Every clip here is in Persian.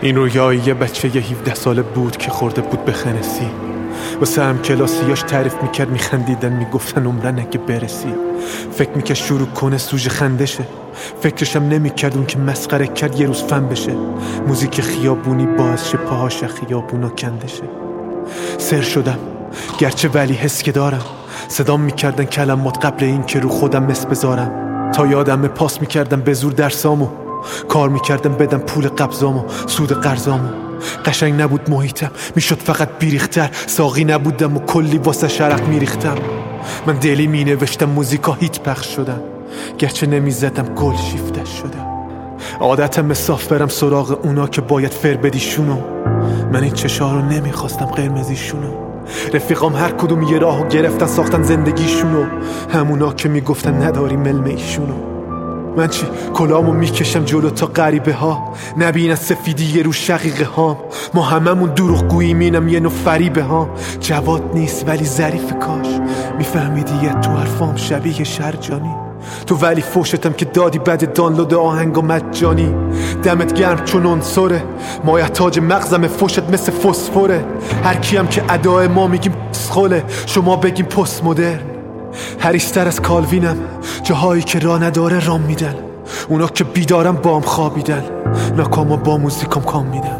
این رویای یه بچه 17 ساله بود که خورده بود به خنسی. واسه هم کلاسیاش تعریف میکرد، میخندیدن میگفتن عمرن اگه برسی. فکر میکرد شروع کنه سوژه خندشه، فکرشم نمیکرد اون که مسخره کرد یه روز فن بشه. موزیک خیابونی باعث شه پاهاش خیابونا کندشه. سر شدم گرچه ولی حس که دارم، صدام میکردن کلمات قبل این که رو خودم مس بذارم. تا یادم پاس میکردم به زور درسامو، کار میکردم بدم پول قبضامو، سود قرضامو. قشنگ نبود محیطم، میشد فقط بیریختر. ساقی نبودم و کلی واسه شرق میریختم. من دلی مینوشتم موزیکا هیت پخش شدم، گرچه نمیزدم گل شیفته شدم. عادتم مساف برم سراغ اونا که باید فر بدیشونو. من این چشا رو نمیخواستم قرمزیشونو. رفیقام هر کدوم یه راهو گرفتن ساختن زندگیشونو، همونا که میگفتن نداری ملم ایشونو. من چی کلامو میکشم جلو تا غریبه ها نبینن سفیدی رو شقیقه هام. ما هممون دروغ گوییم، اینم یه نوع فریبه ها. جواد نیست ولی ظریف، کاش میفهمیدی یه تو حرفام شبیه شرجانی. تو ولی فوشتم که دادی بعد دانلود آهنگ و مجانی. دمت گرم چون عنصره، مایحتاج مغزم، فوشت مثل فسفره. هر کیم که ادای ما میگیم سخوله، شما بگیم پست مدرن. هریستر از کالوینم، جاهایی که راه نداره رام میدن. اونا که بیدارم با هم خوابیدن، ناکاما با موزیکم کام میدن.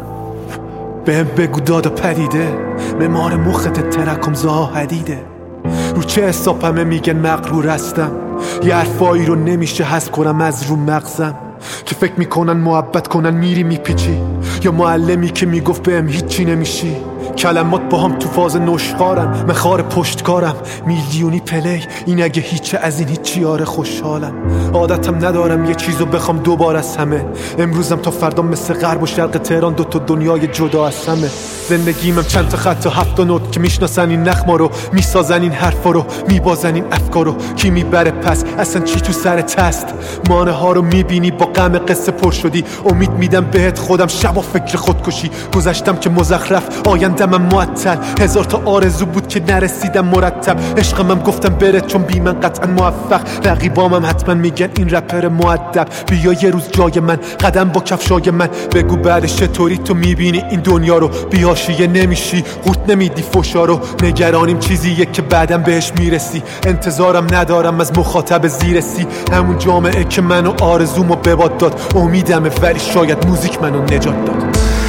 بهم بگو دادا پدیده، ممار مخت ترکم زها حدیده. رو چه حساب همه میگن مغرور هستم، یه حرفایی رو نمیشه حذف کنم از رو مغزم. که فکر میکنن محبت کنن میری میپیچی، یا معلمی که میگفت بهم هیچی نمیشی. کلمات با هم تو فاز نشخارم، من خار پشتکارم. میلیونی پلی این اگه هیچه از این هیچی، آره خوشحالم. عادتم ندارم یه چیزو بخوام دوباره از همه. امروزم تا فردا مثل غرب و شرق تهران، دوتا دنیای جدا از همه. زندگیمم چند تا خط و 7 نوت که میشناسن این نخما رو، میسازن این حرفا رو، میبازن این افکارو. کی میبره پس اصلا چی تو سرت هست؟ مانه ها رو میبینی با غم قصه پر شدی. امید میدم بهت خودم شب و فکر خودکشی. گذشتم که مزخرف، آیندم معطل. هزار تا آرزو بود که نرسیدم مرتب. عشقمم گفتم بره چون بی من قطعا موفق. رقیبامم حتما میگن این رپر مؤدب. بیا یه روز جای من، قدم با کفشای من. بگو بعدش چطوری تو میبینی این دنیا رو. بیاشیه نمیشی، قورت نمیدی فوشا رو. نگرانیم چیزیه که بعدم بهش میرسی. انتظارم ندارم از مخاطب زیرسی. همون جامعه که منو آرزومو بباد داد. امیدمه ولی شاید موزیک منو نجات داد.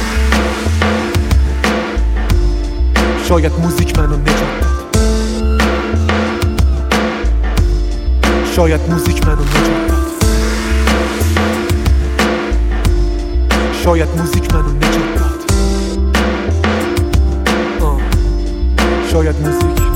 شاید موزیک منو نجات داد. شاید موزیک منو نجات داد. شاید موزیک منو نجات داد. شاید موزیک